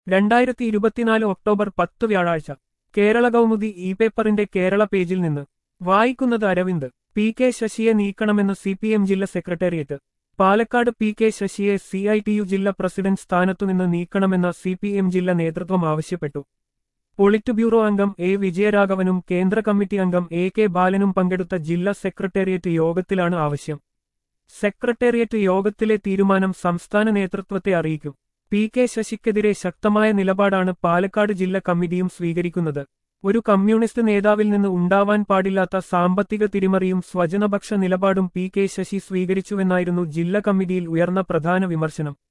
2024 October 10 വ്യാഴാഴ്ച Kerala Kaumudi E പേപ്പറിന്റെ കേരള പേജിൽ നിന്ന് വായിക്കുന്നത് അരവിന്ദ്. പി കെ ശശിയെ നീക്കണമെന്ന് CPM ജില്ലാ സെക്രട്ടേറിയറ്റ്. പാലക്കാട് പി കെ ശശിയെ CITU ജില്ലാ പ്രസിഡന്റ് സ്ഥാനത്തുനിന്ന് നീക്കണമെന്ന് CPM ജില്ലാ നേതൃത്വം ആവശ്യപ്പെട്ടു. പൊളിറ്റ് ബ്യൂറോ അംഗം A വിജയരാഘവനും കേന്ദ്ര കമ്മിറ്റി അംഗം AK ബാലനും പങ്കെടുത്ത ജില്ലാ സെക്രട്ടേറിയറ്റ് യോഗത്തിലാണ് ആവശ്യം. സെക്രട്ടേറിയറ്റ് യോഗത്തിലെ തീരുമാനം സംസ്ഥാന നേതൃത്വത്തെ അറിയിക്കും. പി കെ ശശിക്കെതിരെ ശക്തമായ നിലപാടാണ് പാലക്കാട് ജില്ലാ കമ്മിറ്റിയും സ്വീകരിക്കുന്നത്. ഒരു കമ്മ്യൂണിസ്റ്റ് നേതാവിൽ നിന്ന് ഉണ്ടാവാൻ പാടില്ലാത്ത സാമ്പത്തിക തിരിമറിയും സ്വജനപക്ഷ നിലപാടും പി കെ ശശി സ്വീകരിച്ചുവെന്നായിരുന്നു ജില്ലാ കമ്മിറ്റിയിൽ ഉയർന്ന പ്രധാന വിമർശനം.